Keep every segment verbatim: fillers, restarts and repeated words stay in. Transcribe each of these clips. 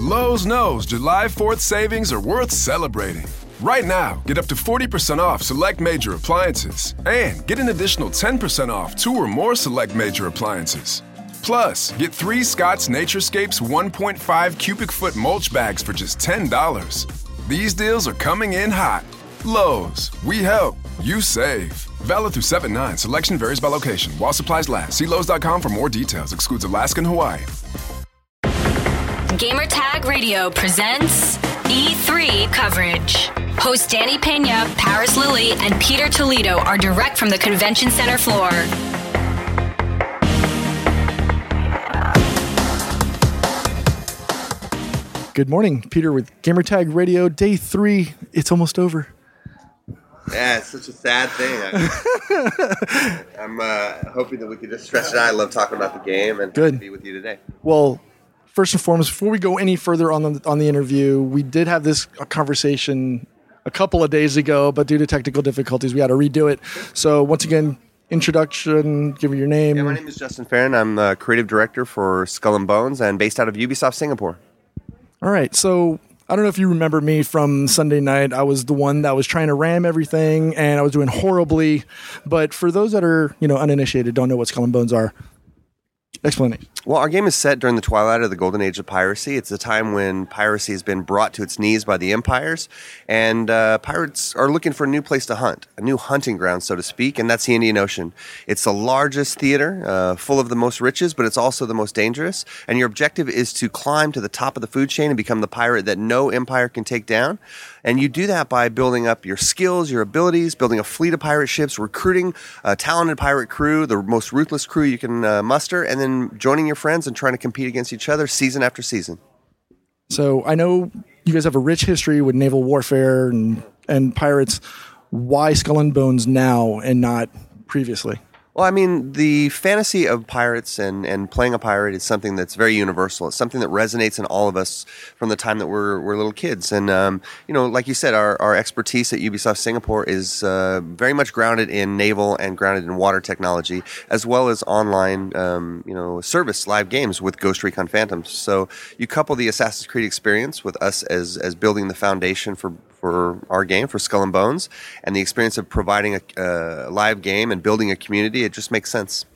Lowe's knows July fourth savings are worth celebrating. Right now, get up to forty percent off select major appliances and get an additional ten percent off two or more select major appliances. Plus, get three Scott's Naturescapes one point five cubic foot mulch bags for just ten dollars. These deals are coming in hot. Lowe's, we help, you save. Valid through seven nine. Selection varies by location. While supplies last. See Lowe's dot com for more details. Excludes Alaska and Hawaii. Gamertag Radio presents E three coverage. Hosts Danny Pena, Paris Lilly, and Peter Toledo are direct from the convention center floor. Good morning, Peter with Gamertag Radio, day three. It's almost over. Yeah, it's such a sad thing. I'm uh, hoping that we can just stretch it out. I love talking about the game and Good. be with you today. Well, first and foremost, before we go any further on the on the interview, we did have this conversation a couple of days ago, but due to technical difficulties, we had to redo it. So once again, introduction, give me your name. Yeah, my name is Justin Farron. I'm the creative director for Skull and Bones and based out of Ubisoft Singapore. All right, so I don't know if you remember me from Sunday night. I was the one that was trying to ram everything, and I was doing horribly. But for those that are, you know, uninitiated, don't know what Skull and Bones are, explanation. Well, our game is set during the twilight of the golden age of piracy. It's a time when piracy has been brought to its knees by the empires, and uh, pirates are looking for a new place to hunt, a new hunting ground, so to speak, and that's the Indian Ocean. It's the largest theater, uh, full of the most riches, but it's also the most dangerous, and your objective is to climb to the top of the food chain and become the pirate that no empire can take down. And you do that by building up your skills, your abilities, building a fleet of pirate ships, recruiting a talented pirate crew, the most ruthless crew you can uh, muster, and then joining your friends and trying to compete against each other season after season. So I know you guys have a rich history with naval warfare and, and pirates. Why Skull and Bones now and not previously? Well, I mean, the fantasy of pirates and, and playing a pirate is something that's very universal. It's something that resonates in all of us from the time that we're we're little kids. And, um, you know, like you said, our, our expertise at Ubisoft Singapore is uh, very much grounded in naval and grounded in water technology, as well as online, um, you know, service live games with Ghost Recon Phantoms. So you couple the Assassin's Creed experience with us as as building the foundation for for our game, for Skull and Bones, and the experience of providing a uh, live game and building a community, it just makes sense.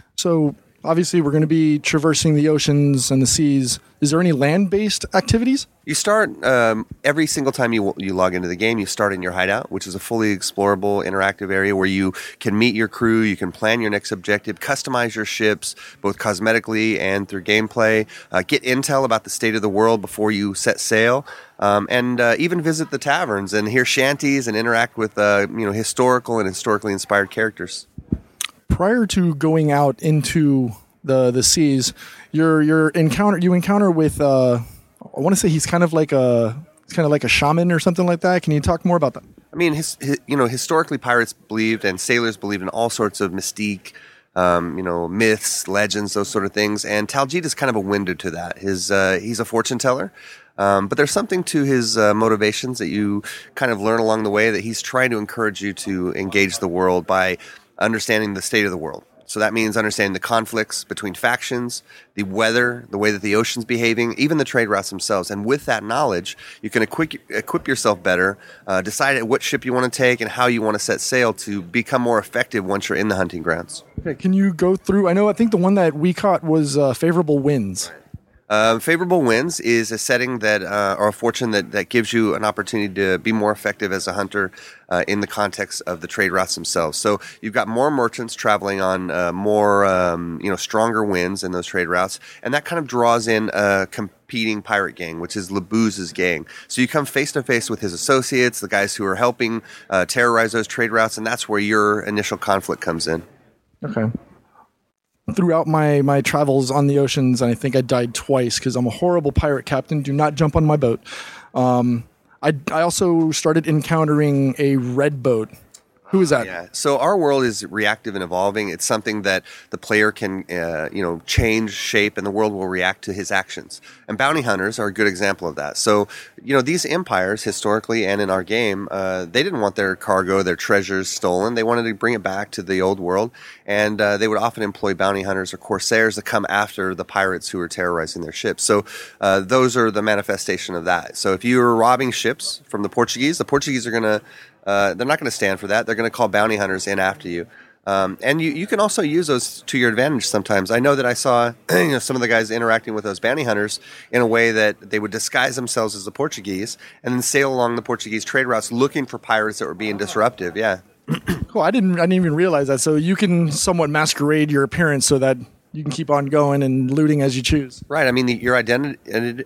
So obviously we're going to be traversing the oceans and the seas. Is there any land-based activities? You start um, every single time you you log into the game, you start in your hideout, which is a fully explorable, interactive area where you can meet your crew, you can plan your next objective, customize your ships, both cosmetically and through gameplay, uh, get intel about the state of the world before you set sail, um, and uh, even visit the taverns and hear shanties and interact with uh, you know historical and historically inspired characters. Prior to going out into the the seas, your your encounter you encounter with uh, I want to say he's kind of like a he's kind of like a shaman or something like that. Can you talk more about that? I mean, his, his, you know, historically pirates believed and sailors believed in all sorts of mystique, um, you know, myths, legends, those sort of things. And Taljeet is kind of a window to that. His uh, he's a fortune teller. Um, but there's something to his uh, motivations that you kind of learn along the way, that he's trying to encourage you to engage the world by understanding the state of the world. So that means understanding the conflicts between factions, the weather, the way that the ocean's behaving, even the trade routes themselves. And with that knowledge, you can equip, equip yourself better, uh, decide what ship you want to take and how you want to set sail to become more effective once you're in the hunting grounds. Okay, can you go through? I know I think the one that we caught was uh, Favorable Winds. Uh, Favorable Winds is a setting that, uh, or a fortune that, that gives you an opportunity to be more effective as a hunter uh, in the context of the trade routes themselves. So you've got more merchants traveling on uh, more, um, you know, stronger winds in those trade routes, and that kind of draws in a competing pirate gang, which is Labuz's gang. So you come face to face with his associates, the guys who are helping uh, terrorize those trade routes, and that's where your initial conflict comes in. Okay. Throughout my, my travels on the oceans, and I think I died twice because I'm a horrible pirate captain. Do not jump on my boat. Um, I, I also started encountering a red boat Who is that? Yeah. So our world is reactive and evolving. It's something that the player can, uh, you know, change shape, and the world will react to his actions. And bounty hunters are a good example of that. So, you know, these empires, historically and in our game, uh, they didn't want their cargo, their treasures stolen. They wanted to bring it back to the old world, and uh, they would often employ bounty hunters or corsairs to come after the pirates who were terrorizing their ships. So uh, those are the manifestation of that. So if you were robbing ships from the Portuguese, the Portuguese are going to Uh, they're not going to stand for that. They're going to call bounty hunters in after you. Um, and you, you can also use those to your advantage sometimes. I know that I saw you know, some of the guys interacting with those bounty hunters in a way that they would disguise themselves as the Portuguese and then sail along the Portuguese trade routes looking for pirates that were being disruptive. Yeah. Cool. I didn't, I didn't even realize that. So you can somewhat masquerade your appearance so that you can keep on going and looting as you choose. Right. I mean, the, your identity...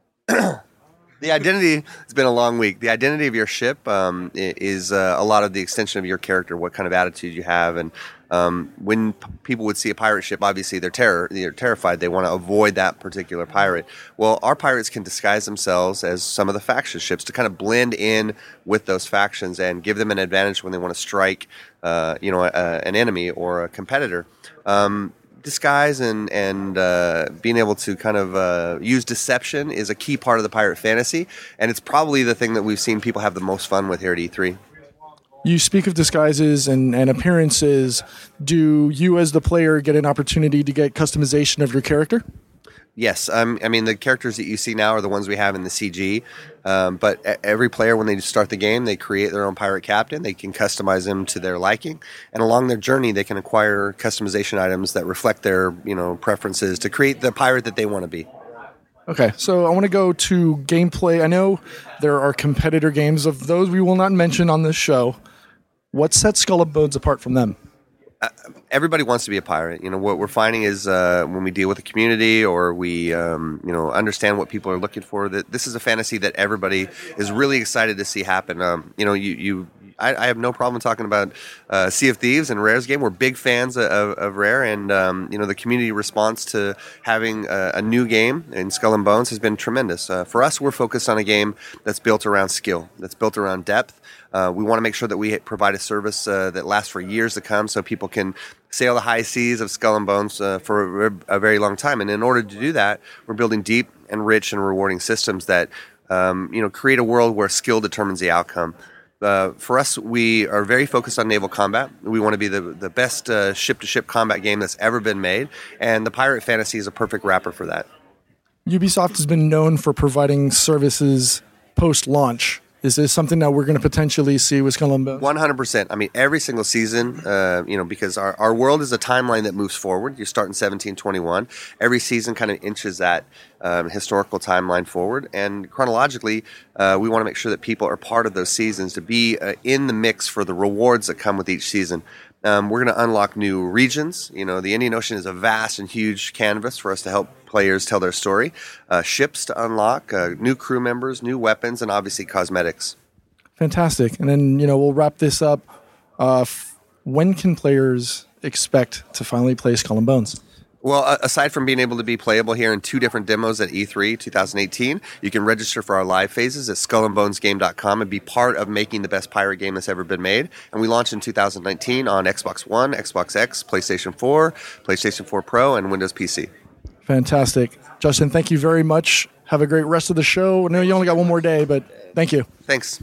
Uh, The identity, it's been a long week. The identity of your ship um, is uh, a lot of the extension of your character, what kind of attitude you have. And um, when p- people would see a pirate ship, obviously they're, terror, they're terrified. They want to avoid that particular pirate. Well, our pirates can disguise themselves as some of the faction ships to kind of blend in with those factions and give them an advantage when they want to strike uh, you know, a, an enemy or a competitor. Um Disguise and and uh, being able to kind of uh, use deception is a key part of the pirate fantasy, and it's probably the thing that we've seen people have the most fun with here at E three. You speak of disguises and, and appearances. Do you, as the player, get an opportunity to get customization of your character? Yes, um, I mean, the characters that you see now are the ones we have in the C G, um, but every player, when they start the game, they create their own pirate captain. They can customize them to their liking, and along their journey, they can acquire customization items that reflect their, you know, preferences to create the pirate that they want to be. Okay, so I want to go to gameplay. I know there are competitor games of those we will not mention on this show. What sets Skull and Bones apart from them? Uh, everybody wants to be a pirate. You know, what we're finding is uh, when we deal with the community or we, um, you know, understand what people are looking for, that this is a fantasy that everybody is really excited to see happen. Um, you know, you, you I, I have no problem talking about uh, Sea of Thieves and Rare's game. We're big fans of, of Rare, and um, you know, the community response to having a, a new game in Skull and Bones has been tremendous. Uh, for us, we're focused on a game that's built around skill, that's built around depth. Uh, we want to make sure that we provide a service uh, that lasts for years to come, so people can sail the high seas of Skull and Bones uh, for a, a very long time. And in order to do that, we're building deep and rich and rewarding systems that um, you know create a world where skill determines the outcome. Uh, for us, we are very focused on naval combat. We want to be the the best uh, ship-to-ship combat game that's ever been made, and the Pirate Fantasy is a perfect wrapper for that. Ubisoft has been known for providing services post-launch. Is this something that we're going to potentially see with Skull and Bones? one hundred percent. I mean, every single season, uh, you know, because our, our world is a timeline that moves forward. You start in seventeen twenty-one. Every season kind of inches that um, historical timeline forward. And chronologically, uh, we want to make sure that people are part of those seasons to be uh, in the mix for the rewards that come with each season. Um, we're going to unlock new regions. You know, the Indian Ocean is a vast and huge canvas for us to help players tell their story. Uh, ships to unlock, uh, new crew members, new weapons, and obviously cosmetics. Fantastic. And then, you know, we'll wrap this up. Uh, f- when can players expect to finally play Skull and Bones? Well, uh, aside from being able to be playable here in two different demos at E three twenty eighteen, you can register for our live phases at skull and bones game dot com and be part of making the best pirate game that's ever been made. And we launched in two thousand nineteen on Xbox One, Xbox X, PlayStation four, PlayStation four Pro, and Windows P C. Fantastic. Justin, thank you very much. Have a great rest of the show. I know you only got one more day, but thank you. Thanks.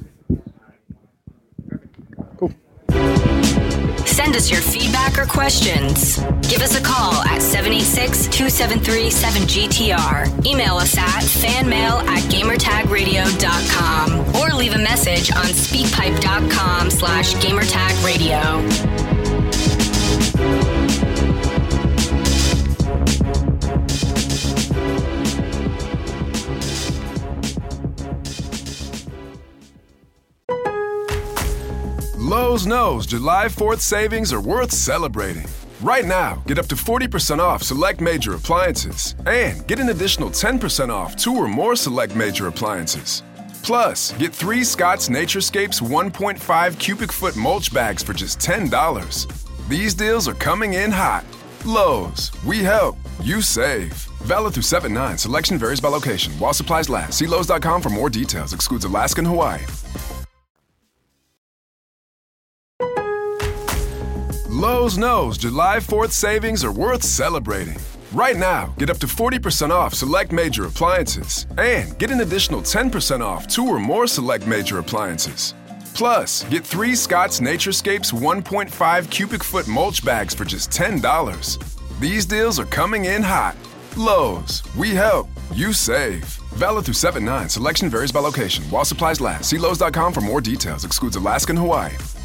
Cool. Send us your feedback or questions. Give us a call at seven eight six, two seven three, seven G T R. Email us at fanmail at gamertagradio dot com or leave a message on speakpipe.com slash gamertagradio. Lowe's knows July fourth savings are worth celebrating. Right now, get up to forty percent off select major appliances and get an additional ten percent off two or more select major appliances. Plus, get three Scott's Naturescapes one point five cubic foot mulch bags for just ten dollars. These deals are coming in hot. Lowe's, we help, you save. Valid through seven nine. Selection varies by location. While supplies last. See Lowe's dot com for more details. Excludes Alaska and Hawaii. Lowe's knows July fourth savings are worth celebrating. Right now, get up to forty percent off select major appliances and get an additional ten percent off two or more select major appliances. Plus, get three Scott's Naturescapes one point five cubic foot mulch bags for just ten dollars. These deals are coming in hot. Lowe's, we help, you save. Valid through seven nine. Selection varies by location. While supplies last. See Lowe's dot com for more details. Excludes Alaska and Hawaii.